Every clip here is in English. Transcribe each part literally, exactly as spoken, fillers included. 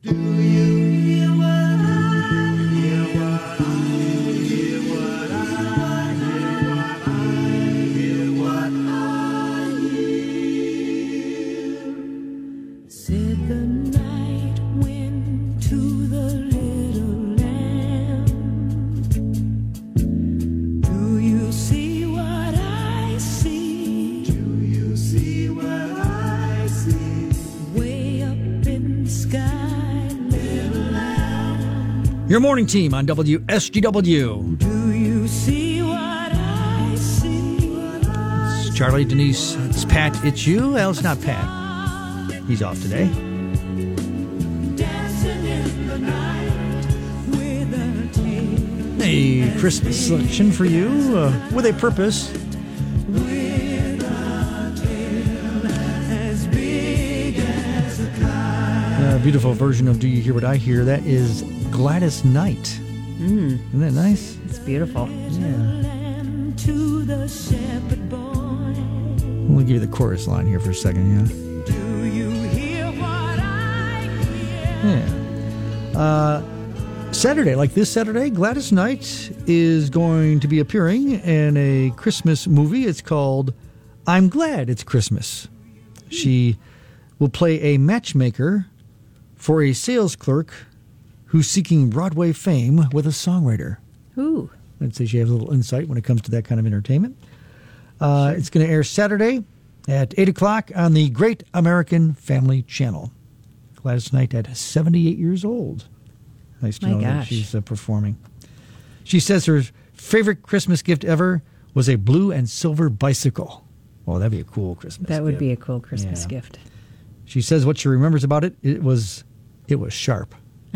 Do you hear what I hear? What I hear? What I hear? What I hear? Said the night wind to the little lamb. Do you see what I see? Do you see what I see? Way up in the sky, little lamb. Your morning team on W S G W. Do you see what I see? It's Charlie, Denise, it's Pat, it's you. Well, it's not Pat. He's off today. Dancing in the night with a tail. A Christmas selection for you uh, with a purpose. With a tail as big as a kite. A beautiful version of Do You Hear What I Hear? That is Gladys Knight. Mm, Isn't that nice? it's beautiful. Yeah. Lamb to the shepherd boy. We'll give you the chorus line here for a second, yeah. Do you hear what I hear? Yeah. Uh, Saturday, like this Saturday, Gladys Knight is going to be appearing in a Christmas movie. It's called I'm Glad It's Christmas. She will play a matchmaker for a sales clerk who's seeking Broadway fame with a songwriter. Ooh. I'd say she has a little insight when it comes to that kind of entertainment. Uh, It's going to air Saturday at eight o'clock on the Great American Family Channel. Gladys Knight at seventy-eight years old. Nice to My know that gosh. she's uh, performing. She says her favorite Christmas gift ever was a blue and silver bicycle. Oh, that'd be a cool Christmas That would gift. be a cool Christmas Yeah. gift. She says what she remembers about it, it was it was sharp.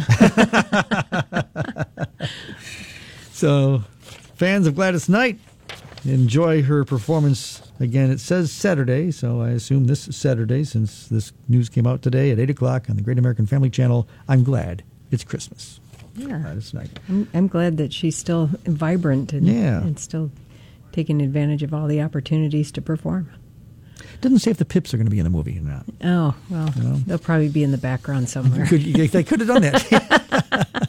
So, fans of Gladys Knight, enjoy her performance. Again, it says Saturday, so I assume this Saturday, since this news came out today at eight o'clock on the Great American Family Channel. I'm glad it's Christmas. Yeah. Gladys Knight. I'm, I'm glad that she's still vibrant and, Yeah. and still taking advantage of all the opportunities to perform. Doesn't say if the Pips are going to be in the movie or not. Oh, well, You know? they'll probably be in the background somewhere. Could, they could have done that.